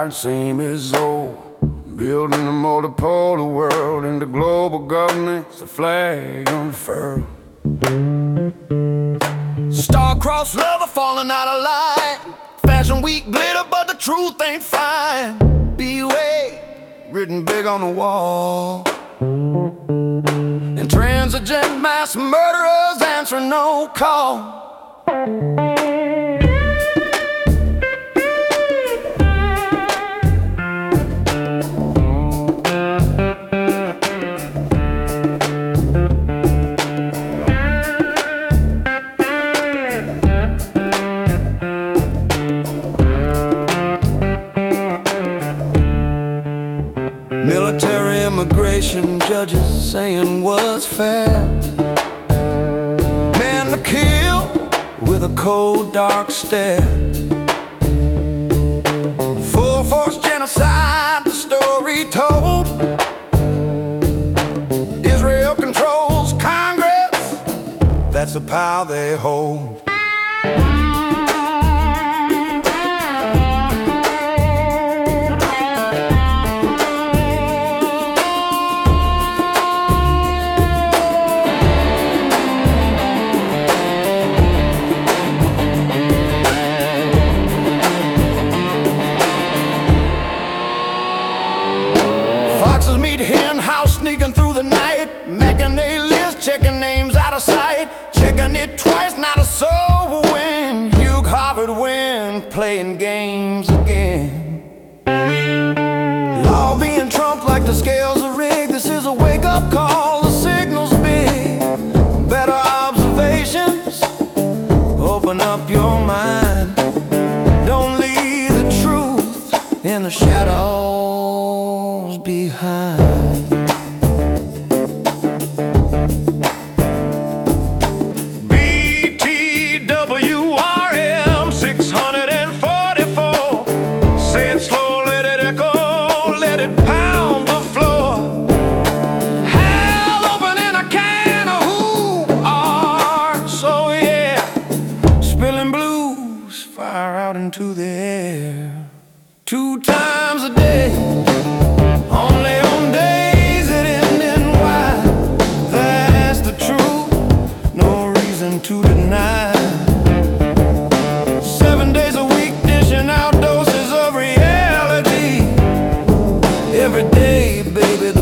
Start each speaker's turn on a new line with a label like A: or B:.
A: died, same as old. Building a multipolar world into global governance, the flag unfurled. Star-crossed lover falling out of line. Fashion week glitter, but the truth ain't fine. Beware, written big on the wall. Intransigent mass murderers answering no call. Military immigration judges saying what's fair. Men to kill with a cold, dark stare. Full force genocide, the story told. Israel controls Congress, that's the power they hold. Foxes meet hen house, sneaking through the night, making a list, checking names out of sight, checking it twice, not a soul will win. Hugh Harvard win, playing games again. Law being trumped like the scales are rigged. This is a wake-up call, the signal's big. Better observations, open up your mind. Don't leave the truth in the shadows behind. BTWRM 644. Say it slow, let it echo, let it pound the floor. Hell opening a can of who are. So yeah, spilling blues, fire out into the air. 2 times a day, only on days that end in Y. That's the truth, no reason to deny. 7 days a week, dishing out doses of reality. Every day, baby,